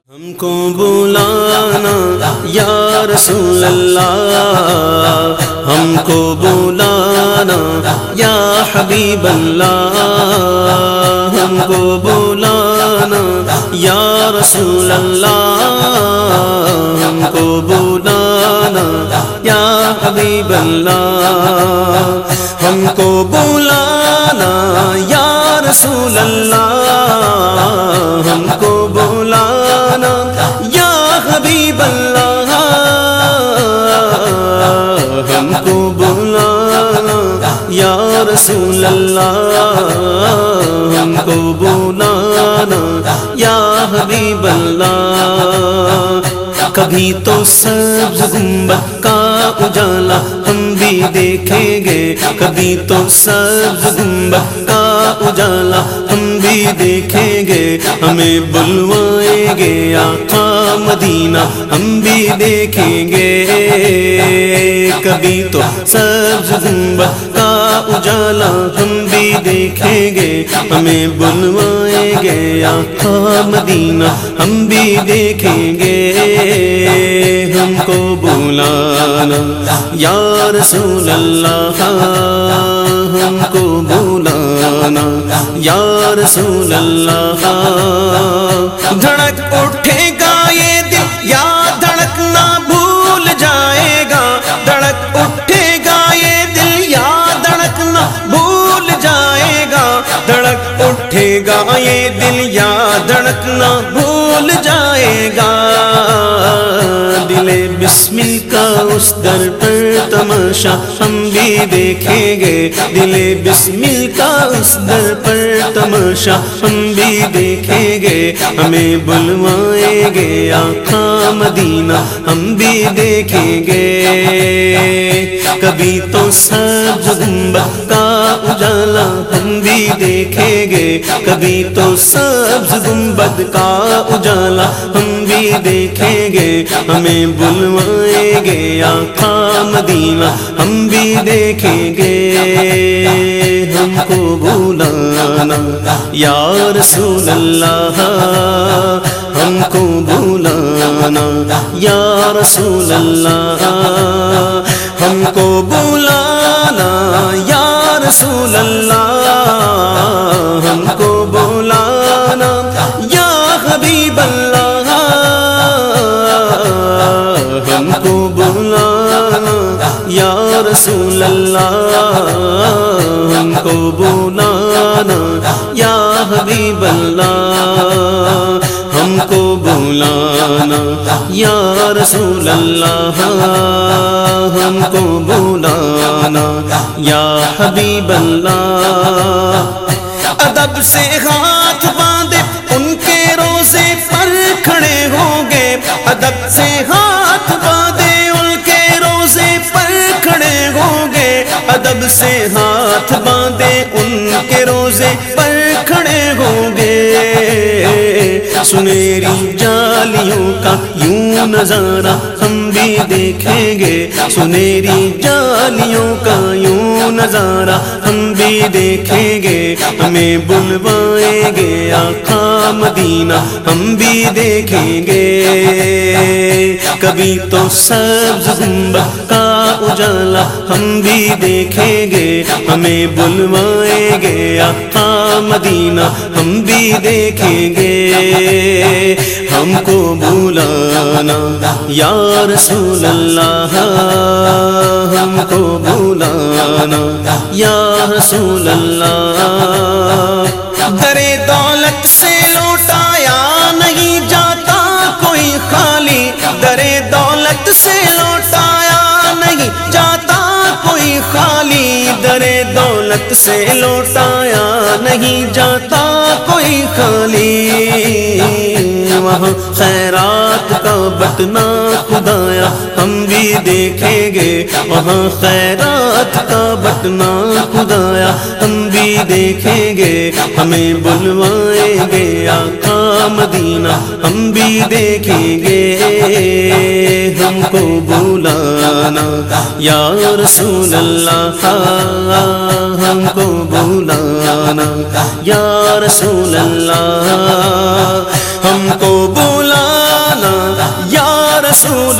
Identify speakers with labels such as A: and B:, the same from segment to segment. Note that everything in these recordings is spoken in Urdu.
A: ہم کو بلانا یا رسول اللہ، ہم کو بلانا یا حبیب اللہ، ہم کو بلانا یا رسول اللہ، ہم کو بلانا یا حبیب اللہ، ہم کو بلانا یا رسول اللہ، ہم کو بلانا یا حبیب اللہ، ہم کو بلانا یا رسول اللہ، ہم کو بلانا یا حبیب اللہ۔ کبھی تو سبز گنبد کا اجالا ہم بھی دیکھیں گے، کبھی تو سبز گنبد کا اجالا ہم بھی دیکھیں گے، ہمیں بلوائیں گے آقا مدینہ ہم بھی دیکھیں گے، کبھی تو سبز گنبد کا اجالا ہم بھی دیکھیں گے، ہمیں بلوائیں گے آقا مدینہ ہم بھی دیکھیں گے، ہم کو بلانا یا رسول اللہ، ہم کو بلانا یا رسول اللہ۔ دھڑک اٹھے گا یہ دل یا دھڑکنا بھول جائے گا، دھڑک اٹھے گا یہ دل یا دھڑکنا بھول جائے گا، دھڑک اٹھے گا یہ دل یا دھڑکنا بھول جائے گا، دل بسمل کا اس در پر تماشا ہم بھی دیکھیں گے، دل بسمل کا اس در پر تماشا ہم بھی دیکھیں گے، ہمیں بلوائیں گے آقا مدینہ ہم بھی دیکھیں گے، کبھی تو سبز گنبد کا اجالا ہم بھی دیکھیں گے، کبھی تو سبز گنبد کا اجالا ہم بھی دیکھیں گے، ہمیں بلوائیں گے آقا مدینہ ہم بھی دیکھیں گے، ہم کو بلانا یا رسول اللہ، ہم کو بلانا یا رسول اللہ، ہم کو بلانا یا رسول اللہ، ہم کو بلانا یا حبیب اللہ، ہم کو بلانا یا رسول اللہ، ہم کو بلانا یا حبیب اللہ، ہم کو بلانا یا رسول اللہ، ہم کو بلانا یا حبیب اللہ۔ ادب سے ہاتھ باندھے ان کے روزے پر کھڑے ہوں گے، ادب سے ہاتھ باندھے ان کے روزے پر کھڑے ہوں گے، ادب سے ہاتھ باندھے ان کے روزے پر کھڑے ہوں گے، سنہری جالیوں کا یوں نظارہ ہم بھی دیکھیں گے، سنہری جالیوں کا یوں نظارہ ہم بھی دیکھیں گے، ہمیں بلوائیں گے آقا مدینہ ہم بھی دیکھیں گے، کبھی تو سبز گنبد کا اجالا ہم بھی دیکھیں گے، ہمیں بلوائیں گے آقا مدینہ ہم بھی دیکھیں گے، ہم کو بلانا یا رسول اللہ، ہم کو بلانا یا رسول اللہ۔ در دولت سے لوٹایا نہیں جاتا کوئی خالی، در دولت سے لوٹایا نہیں جاتا کوئی خالی، در دولت سے لوٹایا نہیں جاتا کوئی خالی، وہاں خیرات کا بٹنا خدایا ہم بھی دیکھیں گے، وہاں خیرات کا بٹنا خدایا ہم بھی دیکھیں گے، ہمیں بلوائیں گے آقا مدینہ ہم بھی دیکھیں گے، ہم کو بلانا یا رسول اللہ، ہم کو بلانا یا رسول اللہ، ہم کو بلانا رسول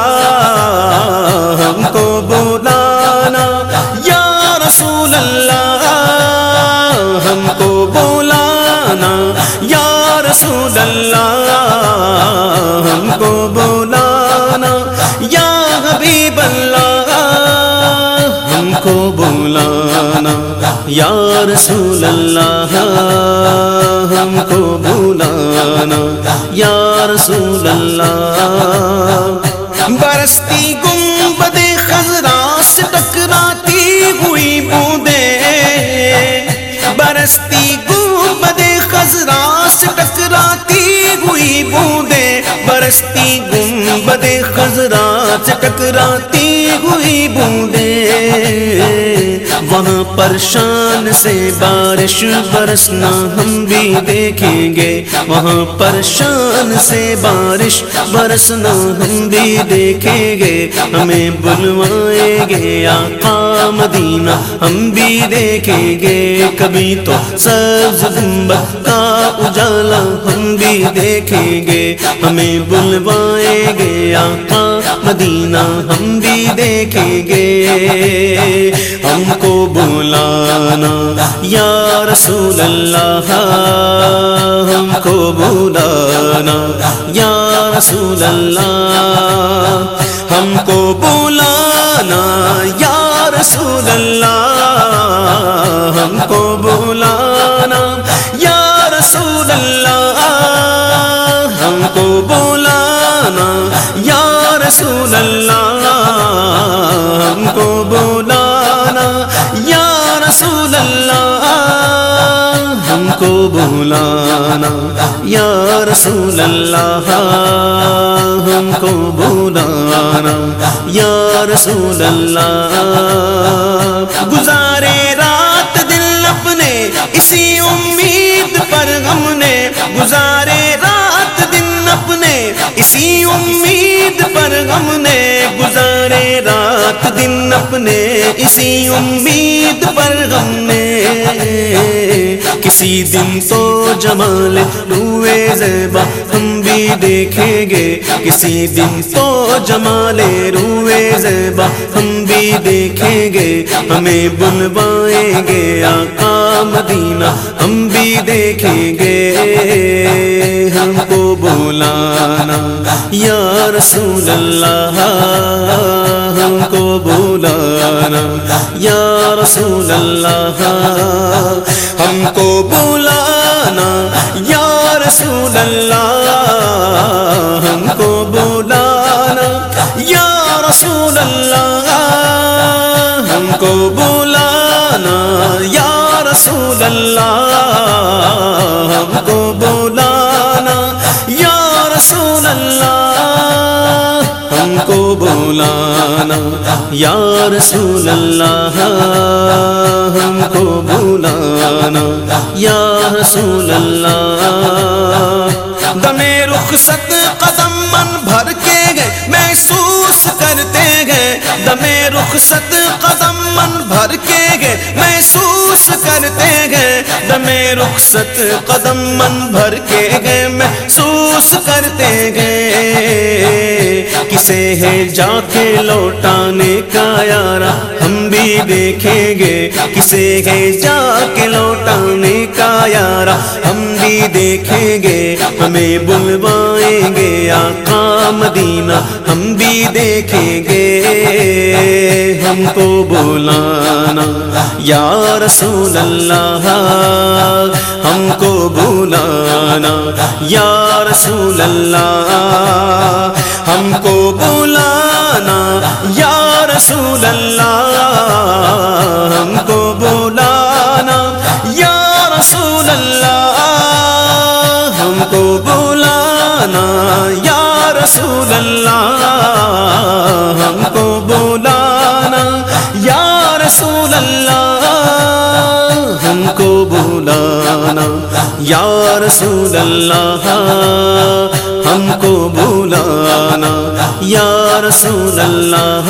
A: اللہ ہم کو بلانا، یا رسول اللہ ہم کو بلانا، یا رسول اللہ ہم کو بلانا، یا حبیب اللہ ہم کو بلانا، یا رسول اللہ ہم کو بلانا، یا رسول اللہ۔ برستی گنبد خضرا سے ٹکراتی ہوئی بوندیں، برستی گنبد خضرا سے ٹکراتی ہوئی بوندیں، برستی گنبد خضرا سے ٹکراتی ہوئی بوندیں، وہاں پر شان سے بارش برسنا ہم بھی دیکھیں گے، وہاں پر شان سے بارش برسنا ہم بھی دیکھیں گے، ہمیں بلوائیں گے آقا مدینہ ہم بھی دیکھیں گے، کبھی تو سبز گنبد کا اجالا ہم بھی دیکھیں گے، ہمیں بلوائیں گے آقا مدینہ ہم بھی دیکھیں گے، ہم کو بلانا یا رسول اللہ ہم کو بلانا، یا رسول اللہ ہم کو بلانا، یا رسول اللہ ہم کو بلانا، یا رسول اللہ ہم کو بلانا، یا رسول اللہ ہم کو بلانا، یا رسول اللہ ہم کو بلانا، یا رسول اللہ ہم کو بلانا، یا رسول اللہ۔ گزارے رات دل اپنے اسی امید پر ہم نے، گزارے رات دن اپنے اسی امید پر ہم نے، گزارے رات دن اپنے اسی امید پر ہم نے، کسی دن تو جمال روئے زیبا ہم بھی دیکھیں گے، کسی دن تو جمال روئے زیبا ہم بھی دیکھیں گے، ہمیں بلوائیں گے آقا مدینہ ہم بھی دیکھیں گے، ہم کو بلانا یا رسول اللہ ہم کو بلانا، یا رسول اللہ ہم کو بلانا، یا رسول اللہ ہم کو بلانا، یا رسول اللہ ہم کو بلانا، یا رسول اللہ ہم کو بلانا، یا رسول اللہ ہم کو بلانا، یا رسول اللہ ہم کو بلانا، یا رسول اللہ۔ دم رخصت قدم من بھر کے گئے محسوس کرتے گئے، دم رخصت قدم من بھر کے گئے محسوس کرتے گئے، دم رخصت قدم من بھر کے گئے محسوس کرتے گئے، کسے ہے جا کے لوٹانے کا یارا ہم بھی دیکھیں گے، کسے ہے جا کے لوٹانے کا یارا ہم بھی دیکھیں گے، ہمیں بلوائیں گے آقا مدینہ ہم بھی دیکھیں گے، ہم کو بلانا یا رسول اللہ ہم کو بلانا، یا رسول اللہ ہم کو بلانا، یا رسول اللہ ہم کو بلانا، یا رسول اللہ ہم کو بلانا، یا رسول اللہ ہم کو بلانا، یا رسول اللہ ہم کو بلانا، یا رسول اللہ ہم کو بلانا، یا رسول اللہ۔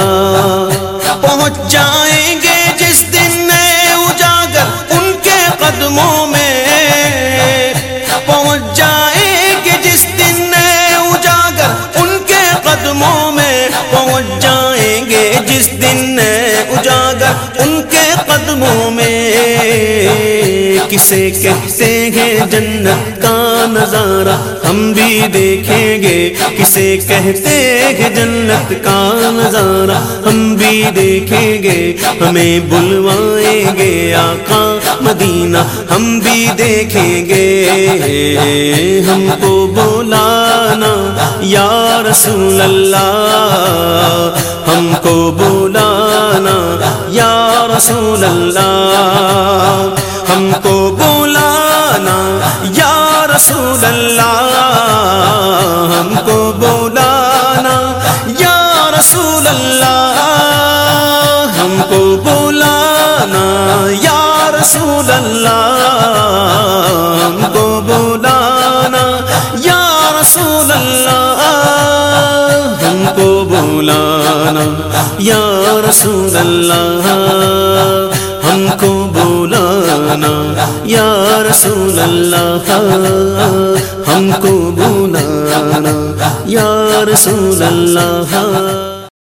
A: پہنچ جائیں گے جس دن اجاگر ان کے قدموں میں، پہنچ جائیں گے جس دن اجاگر ان کے کسے کہتے ہیں جنت کا نظارہ ہم بھی دیکھیں گے، کسے کہتے ہیں جنت کا نظارہ ہم بھی دیکھیں گے، ہمیں بلوائیں گے آقا مدینہ ہم بھی دیکھیں گے، ہم کو بلانا یا رسول اللہ، ہم کو بلانا یا رسول اللہ، ہم کو بلانا یا رسول اللہ، ہم کو بلانا یا رسول اللہ، ہم کو بلانا یا رسول اللہ، ہم کو بلانا یا رسول اللہ، ہم کو بلانا یا رسول اللہ، ہم کو بلانا یا رسول اللہ، ہم کو بلانا یا رسول اللہ۔